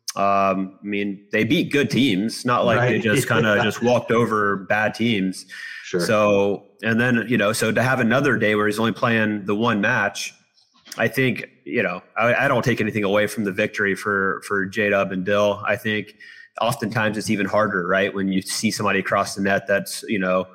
Um, I mean, they beat good teams, not like right. they just kind of yeah. just walked over bad teams. Sure. So, and then, you know, so to have another day where he's only playing the one match, I think, you know, I, I don't take anything away from the victory for, for J-Dub and Dill. I think oftentimes it's even harder, right? When you see somebody across the net that's, you know,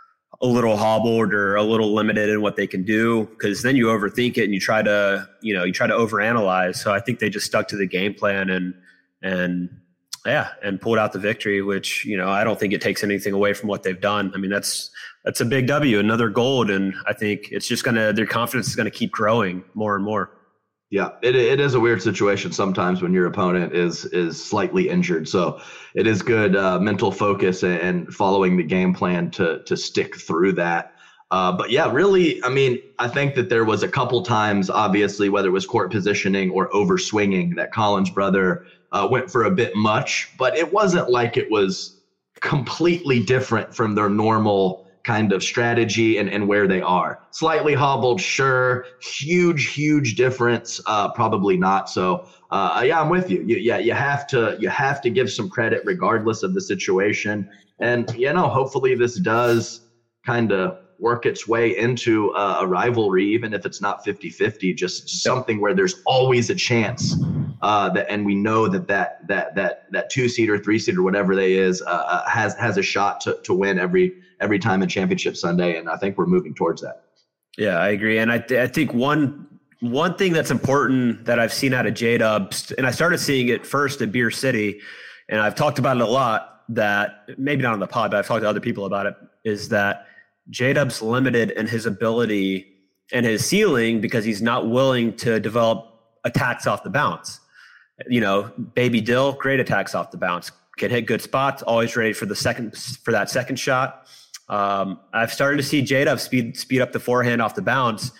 a little hobbled or a little limited in what they can do, because then you overthink it and you try to, you know, you try to overanalyze. So I think they just stuck to the game plan and, and yeah, and pulled out the victory, which, you know, I don't think it takes anything away from what they've done. I mean, that's, that's a big W, another gold. And I think it's just going to, their confidence is going to keep growing more and more. Yeah, it it is a weird situation sometimes when your opponent is is slightly injured. So it is good uh, mental focus and following the game plan to to stick through that. Uh, but yeah, really, I mean, I think that there was a couple times, obviously, whether it was court positioning or over swinging, that Colin's brother uh, went for a bit much. But it wasn't like it was completely different from their normal kind of strategy and, and where they are. Slightly hobbled, sure. Huge, huge difference. Uh, probably not. So uh, yeah, I'm with you. you. Yeah, you have to you have to give some credit regardless of the situation. And you know, hopefully this does kind of work its way into a, a rivalry, even if it's not fifty-fifty, just something where there's always a chance. Uh, that, and we know that that that that that two seed or three seed or whatever they is uh, has has a shot to to win every every time in Championship Sunday, and I think we're moving towards that. Yeah, I agree, and I th- I think one one thing that's important that I've seen out of J-Dub, and I started seeing it first at Beer City, and I've talked about it a lot. That maybe not on the pod, but I've talked to other people about it. Is that J-Dub's limited in his ability and his ceiling because he's not willing to develop attacks off the bounce. You know, Baby Dill, great attacks off the bounce, can hit good spots, always ready for the second for that second shot. Um, I've started to see J-Dub speed speed up the forehand off the bounce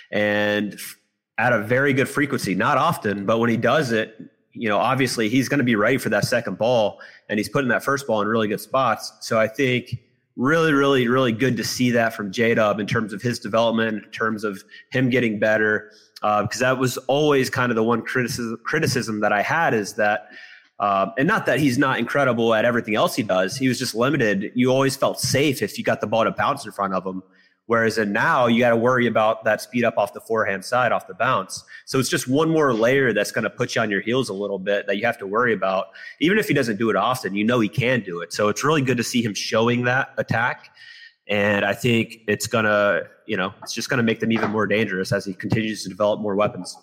and at a very good frequency. Not often, but when he does it, you know, obviously he's going to be ready for that second ball, and he's putting that first ball in really good spots. So I think really, really, really good to see that from J-Dub in terms of his development, in terms of him getting better. Uh, because that was always kind of the one criticism criticism that I had is that, um, and not that he's not incredible at everything else he does. He was just limited. You always felt safe if you got the ball to bounce in front of him. Whereas in now you got to worry about that speed up off the forehand side, off the bounce. So it's just one more layer that's going to put you on your heels a little bit that you have to worry about. Even if he doesn't do it often, you know he can do it. So it's really good to see him showing that attack. And I think it's going to, you know, it's just going to make them even more dangerous as he continues to develop more weapons.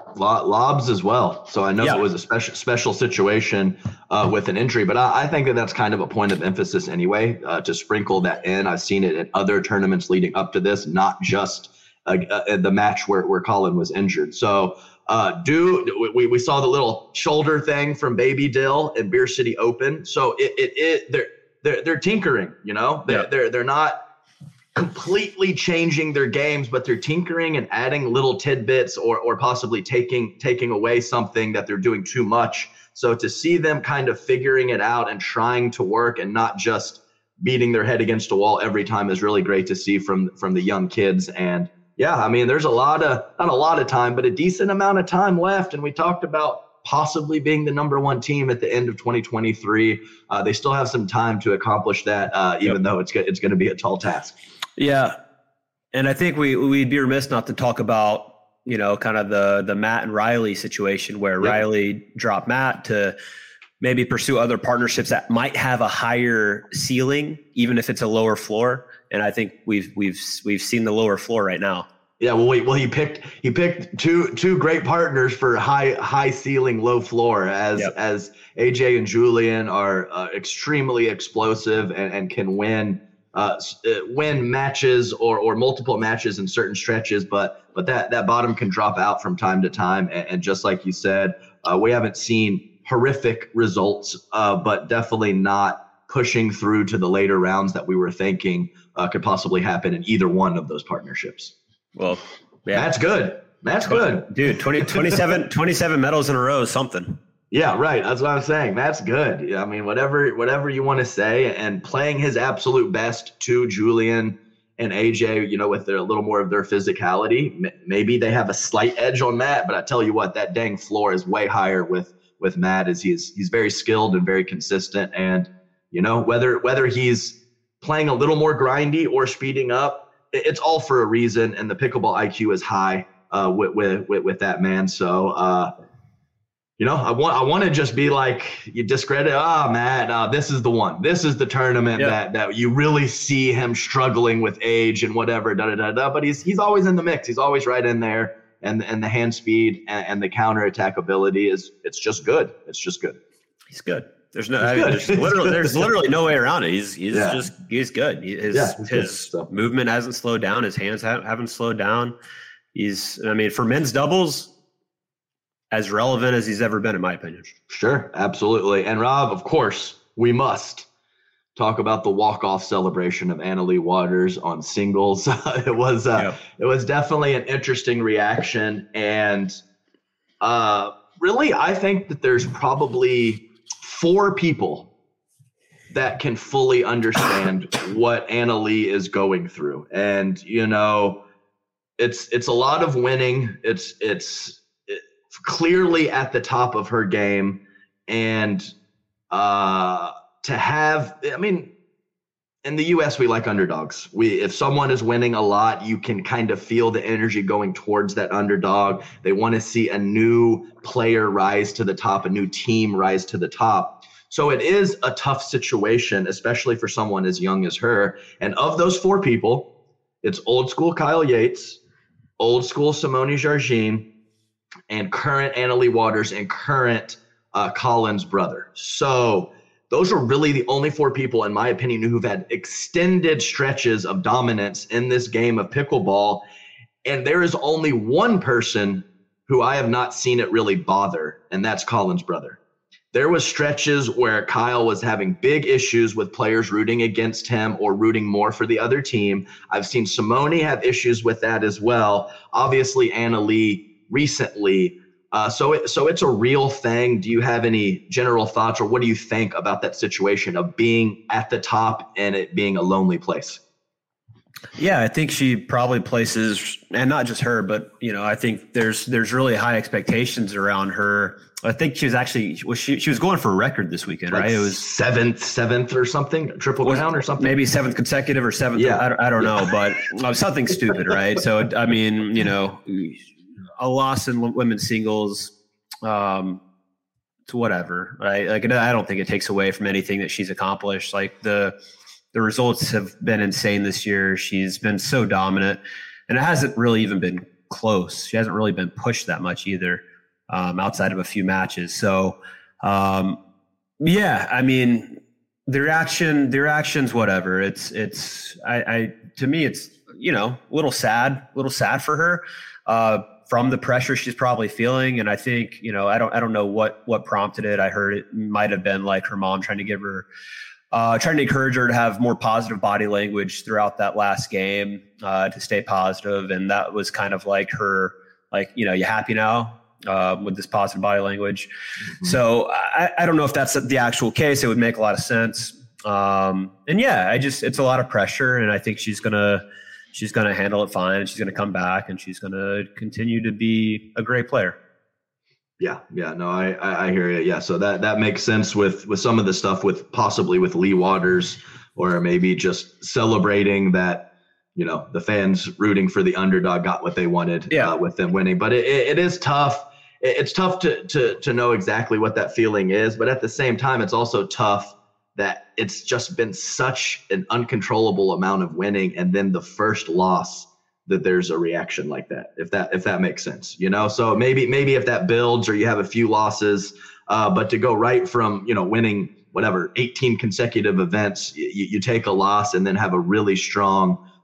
Lobs as well. So I know yeah. it was a special special situation uh, with an injury, but I, I think that that's kind of a point of emphasis anyway, uh, to sprinkle that in. I've seen it in other tournaments leading up to this, not just uh, uh, the match where, where Colin was injured. So uh, do we, we saw the little shoulder thing from Baby Dill in Beer City Open. So it, it, it they're, they're, they're tinkering, you know, they're, yeah. they're, they're not completely changing their games, but they're tinkering and adding little tidbits or or possibly taking taking away something that they're doing too much. So to see them kind of figuring it out and trying to work and not just beating their head against a wall every time is really great to see from from the young kids. And yeah, I mean, there's a lot of not a lot of time, but a decent amount of time left. And we talked about possibly being the number one team at the end of twenty twenty-three. Uh, they still have some time to accomplish that, uh, even yep. though it's it's going to be a tall task. Yeah. And I think we, we'd be remiss not to talk about, you know, kind of the, the Matt and Riley situation where yep. Riley dropped Matt to maybe pursue other partnerships that might have a higher ceiling, even if it's a lower floor. And I think we've, we've, we've seen the lower floor right now. Yeah. Well, wait, well, he picked, he picked two, two great partners for high, high ceiling, low floor as, yep. as A J and Julian are uh, extremely explosive and, and can win Uh, win matches or or multiple matches in certain stretches, but but that that bottom can drop out from time to time. And, and just like you said, uh, we haven't seen horrific results, uh, but definitely not pushing through to the later rounds that we were thinking uh, could possibly happen in either one of those partnerships. Well, yeah, that's good. That's good, dude. twenty, twenty-seven, twenty-seven medals in a row is something. Yeah, right. That's what I'm saying. That's good. I mean, whatever, whatever you want to say, and playing his absolute best to Julian and A J, you know, with their, a little more of their physicality. Maybe they have a slight edge on Matt, but I tell you what, that dang floor is way higher with with Matt. As he's he's very skilled and very consistent, and you know, whether whether he's playing a little more grindy or speeding up, it's all for a reason. And the pickleball I Q is high uh, with, with with with that man. So, uh, you know, I want I want to just be like, you discredit. Ah, oh, Matt, uh, this is the one. This is the tournament yeah. that that you really see him struggling with age and whatever. Da da da da. But he's he's always in the mix. He's always right in there. And and the hand speed and, and the counter attack ability is it's just good. It's just good. He's good. There's no, I mean, there's literally, there's literally no way around it. He's, he's yeah. just, he's good. His, yeah, his good, so. movement hasn't slowed down. His hands haven't, haven't slowed down. He's, I mean, for men's doubles, as relevant as he's ever been, in my opinion. Sure. Absolutely. And Rob, of course, we must talk about the walk-off celebration of Anna Leigh Waters on singles. it was, uh, yeah. it was definitely an interesting reaction. And uh, really, I think that there's probably four people that can fully understand what Anna Leigh is going through. And, you know, it's, it's a lot of winning. It's, it's it, clearly at the top of her game. And uh, to have, I mean, in the U S, we like underdogs. We, if someone is winning a lot, you can kind of feel the energy going towards that underdog. They want to see a new player rise to the top, a new team rise to the top. So it is a tough situation, especially for someone as young as her. And of those four people, it's old school Kyle Yates, old school Simone Jargin, and current Anna Leigh Waters and current uh, Colin's brother. So those are really the only four people, in my opinion, who've had extended stretches of dominance in this game of pickleball. And there is only one person who I have not seen it really bother, and that's Colin's brother. There was stretches where Kyle was having big issues with players rooting against him or rooting more for the other team. I've seen Simone have issues with that as well. Obviously, Anna Leigh recently. Uh, so, it, so it's a real thing. Do you have any general thoughts, or what do you think about that situation of being at the top and it being a lonely place? Yeah, I think she probably places, and not just her, but you know, I think there's there's really high expectations around her. I think she was actually was she she was going for a record this weekend, like right? It was seventh, seventh or something, triple crown or something. Maybe seventh consecutive or seventh. Yeah, I don't, I don't yeah. know, but uh, something stupid, right? So I mean, you know, a loss in women's singles, um, to whatever, right? Like I don't think it takes away from anything that she's accomplished. Like the the results have been insane this year. She's been so dominant, and it hasn't really even been close. She hasn't really been pushed that much either. Um, outside of a few matches. So, um, yeah, I mean, the reaction, the reactions, whatever. It's, it's, I, I, to me, it's, you know, a little sad, a little sad for her, uh, from the pressure she's probably feeling. And I think, you know, I don't, I don't know what, what prompted it. I heard it might've been like her mom trying to give her, uh, trying to encourage her to have more positive body language throughout that last game, uh, to stay positive. And that was kind of like her, like, you know, you happy now? Uh, with this positive body language. Mm-hmm. So I, I don't know if that's the actual case. It would make a lot of sense. Um, and yeah, I just, it's a lot of pressure, and I think she's going to, she's going to handle it fine, and she's going to come back, and she's going to continue to be a great player. Yeah. Yeah. No, I, I, I hear you. Yeah. So that, that makes sense with, with some of the stuff with possibly with Leigh Waters, or maybe just celebrating that, you know, the fans rooting for the underdog got what they wanted yeah. uh, with them winning. But it, it, it is tough. It's tough to, to, to know exactly what that feeling is. But at the same time, it's also tough that it's just been such an uncontrollable amount of winning. And then the first loss, that there's a reaction like that, if that, if that makes sense, you know? So maybe, maybe if that builds, or you have a few losses, uh, but to go right from, you know, winning whatever, eighteen consecutive events, you, you take a loss and then have a really strong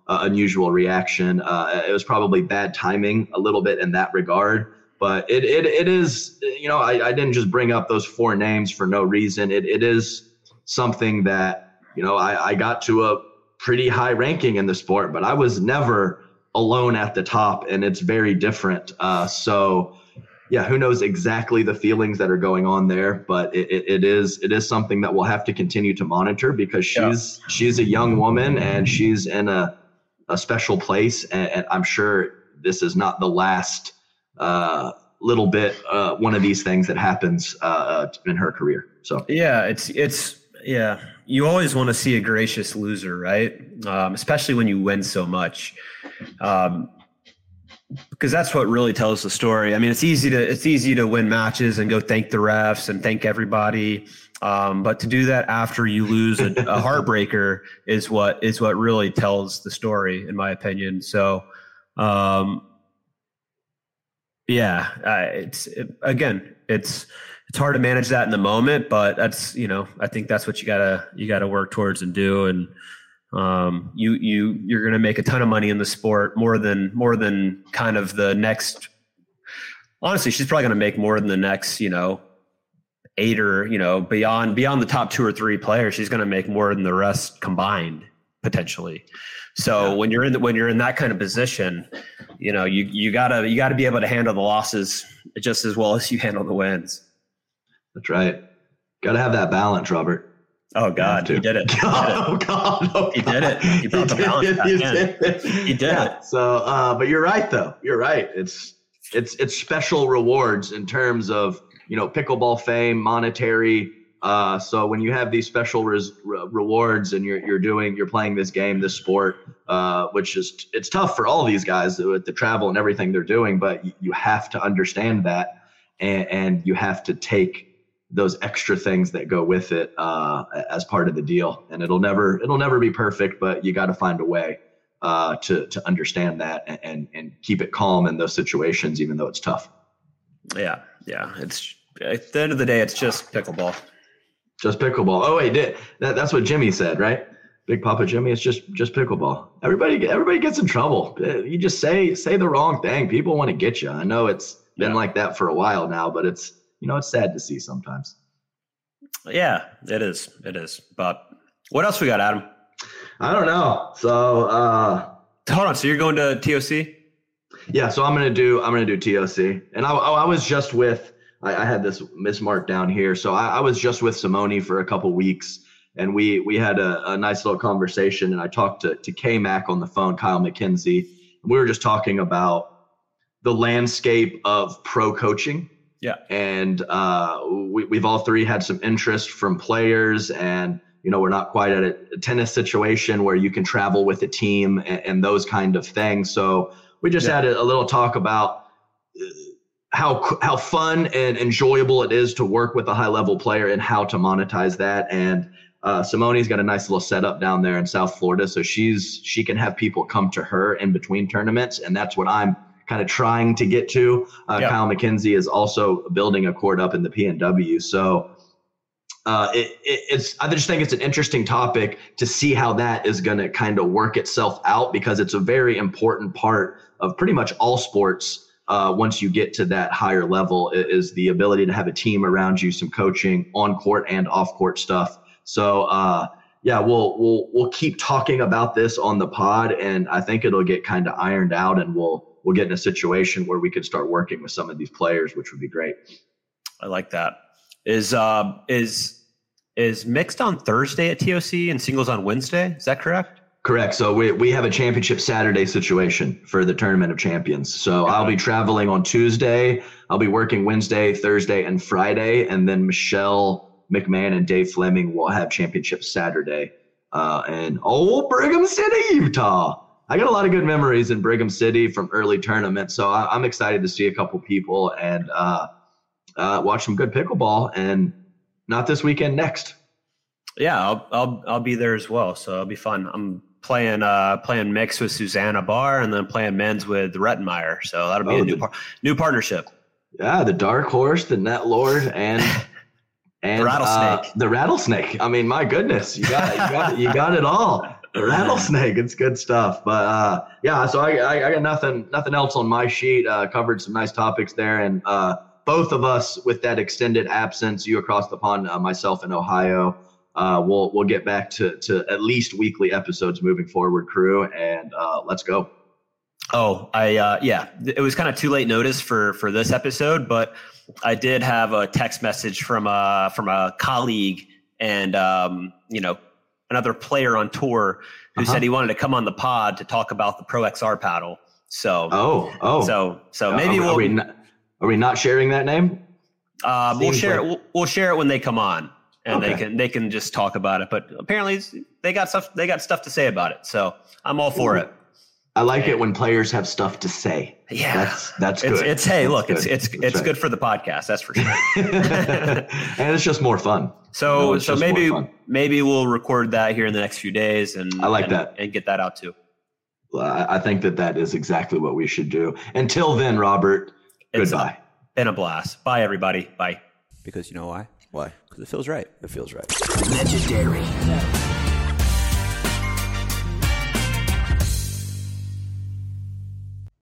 uh, unusual reaction. Uh, it was probably bad timing a little bit in that regard. But it it it is, you know, I, I didn't just bring up those four names for no reason. It it is something that, you know, I, I got to a pretty high ranking in the sport, but I was never alone at the top, and it's very different. Uh, so, yeah, who knows exactly the feelings that are going on there, but it, it, it is it is something that we'll have to continue to monitor because she's yeah. she's a young woman and she's in a, a special place, and, and I'm sure this is not the last uh, little bit uh, one of these things that happens uh, in her career. So yeah, it's it's yeah. You always want to see a gracious loser, right? Um, especially when you win so much. Um, because that's what really tells the story. I mean, it's easy to it's easy to win matches and go thank the refs and thank everybody, um, but to do that after you lose a, a heartbreaker is what is what really tells the story, in my opinion. So, um, yeah, uh, it's it, again, it's it's hard to manage that in the moment, but that's you know, I think that's what you gotta you gotta work towards and do. And um, you, you, you're going to make a ton of money in the sport, more than, more than kind of the next, honestly, she's probably going to make more than the next, you know, eight or, you know, beyond, beyond the top two or three players, she's going to make more than the rest combined potentially. So yeah. when you're in the, when you're in that kind of position, you know, you, you gotta, you gotta be able to handle the losses just as well as you handle the wins. That's right. Got to have that balance, Robert. Oh God, he did it. He did it. Oh God, oh, he did it. He brought the balance back in. He did yeah. it. So, uh, but you're right, though. You're right. It's it's it's special rewards in terms of you know pickleball fame, monetary. Uh, so when you have these special res- re- rewards and you're you're doing you're playing this game, this sport, uh, which is it's tough for all these guys with the travel and everything they're doing, but you, you have to understand that, and, and you have to take those extra things that go with it uh, as part of the deal. And it'll never, it'll never be perfect, but you got to find a way uh, to, to understand that and, and, and keep it calm in those situations, even though it's tough. Yeah. Yeah. It's at the end of the day, it's just pickleball. Just pickleball. Oh, wait, did that, that's what Jimmy said, right? Big Papa Jimmy. It's just, just pickleball. Everybody, everybody gets in trouble. You just say, say the wrong thing. People want to get you. I know it's been yeah. like that for a while now, but it's, you know, it's sad to see sometimes. Yeah, it is. It is. But what else we got, Adam? I don't know. So, uh, hold on. So you're going to T O C? Yeah. So I'm going to do, I'm going to do T O C. And I, I was just with, I, I had this mismarked down here. So I, I was just with Simone for a couple weeks, and we, we had a, a nice little conversation, and I talked to, to K-Mac on the phone, Kyle McKenzie. And we were just talking about the landscape of pro coaching. Yeah. And uh, we, we've all three had some interest from players, and, you know, we're not quite at a, a tennis situation where you can travel with a team and, and those kind of things. So we just yeah. had a, a little talk about how, how fun and enjoyable it is to work with a high level player and how to monetize that. And uh, Simone's got a nice little setup down there in South Florida. So she's, she can have people come to her in between tournaments. And that's what I'm kind of trying to get to. Uh, yep. Kyle McKenzie is also building a court up in the P N W. So uh, it, it, it's, I just think it's an interesting topic to see how that is going to kind of work itself out, because it's a very important part of pretty much all sports. Uh, once you get to that higher level, is the ability to have a team around you, some coaching on court and off court stuff. So uh, yeah, we'll, we'll, we'll keep talking about this on the pod, and I think it'll get kind of ironed out, and we'll, we'll get in a situation where we could start working with some of these players, which would be great. I like that. Is, uh, is, is mixed on Thursday at T O C and singles on Wednesday? Is that correct? Correct. So we, we have a championship Saturday situation for the Tournament of Champions. So I'll be traveling on Tuesday. I'll be working Wednesday, Thursday, and Friday. And then Michelle McMahon and Dave Fleming will have championship Saturday uh, in old Brigham City, Utah. I got a lot of good memories in Brigham City from early tournaments. So I, I'm excited to see a couple people and uh, uh, watch some good pickleball, and not this weekend, next. Yeah, I'll, I'll, I'll be there as well. So it'll be fun. I'm playing, uh, playing mixed with Susanna Barr, and then playing men's with Rettenmeyer. So that'll be oh, a new, the, par- new partnership. Yeah. The Dark Horse, the Net Lord, and, and the Rattlesnake. Uh, the Rattlesnake. I mean, my goodness, you got, you got, you got it all. Rattlesnake, it's good stuff. But uh, yeah, so I, I I got nothing nothing else on my sheet. Uh, covered some nice topics there, and uh, both of us with that extended absence, you across the pond, uh, myself in Ohio. Uh, we'll we'll get back to to at least weekly episodes moving forward, crew, and uh, let's go. Oh, I uh, yeah, it was kind of too late notice for for this episode, but I did have a text message from a from a colleague and um, you know, another player on tour who uh-huh. said he wanted to come on the pod to talk about the Pro X R paddle. So oh oh so so maybe are, we'll are we not, are we not sharing that name? Uh, we'll share like... it. We'll, we'll share it when they come on, and okay. they can they can just talk about it. But apparently they got stuff they got stuff to say about it. So I'm all for Ooh. it. I like and, it when players have stuff to say. Yeah, that's that's good. It's, it's hey, that's look, good. it's it's that's it's right. good for the podcast. That's for sure. And it's just more fun. So you know, so maybe maybe we'll record that here in the next few days, and I like and, that and get that out too. Well, I, I think that that is exactly what we should do. Until then, Robert, it's goodbye. Been a blast. Bye, everybody. Bye. Because you know why? Why? Because it feels right. It feels right. Legendary.